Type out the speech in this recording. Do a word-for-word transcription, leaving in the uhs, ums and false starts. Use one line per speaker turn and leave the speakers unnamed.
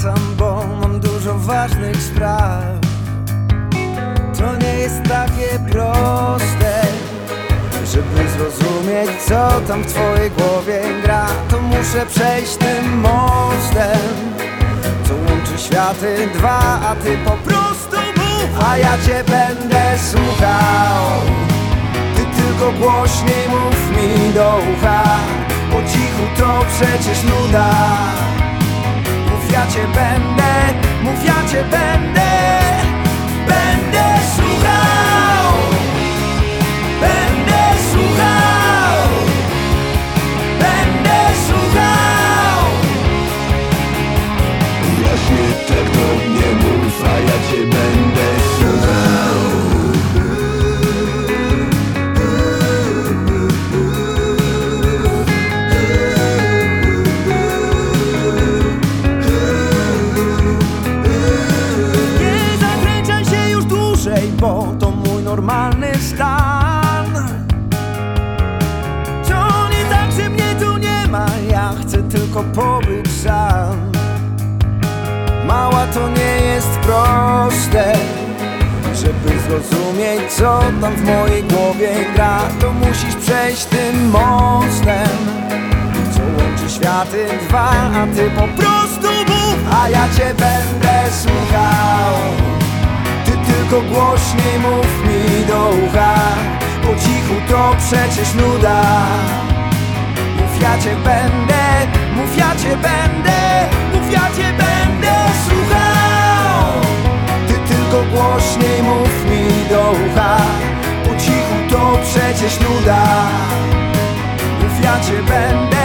wracam, bo mam dużo ważnych spraw. To nie jest takie proste, żeby zrozumieć, co tam w twojej głowie gra. To muszę przejść tym mostem, co łączy światy dwa, a ty po prostu mów, a ja cię będę słuchał. Ty tylko głośniej mów mi do ucha, po cichu to przecież nuda. Mów, ja cię będę, mów, ja cię będę, będę słuchał, będę słuchał, będę słuchał.
Właśnie tak do mnie mów, a ja cię będę słuchał.
Bo to mój normalny stan. To nie tak, że mnie tu nie ma, ja chcę tylko pobyć sam. Mała, to nie jest proste, żeby zrozumieć, co tam w mojej głowie gra. To musisz przejść tym mostem, co łączy światy dwa, a ty po prostu mów, a ja cię będę słuchał. Tylko głośniej mów mi do ucha, po cichu to przecież nuda. Mów, ja cię będę, mów, ja cię będę, mów, ja cię będę słuchał. Ty tylko głośniej mów mi do ucha, po cichu to przecież nuda. Mów, ja cię będę.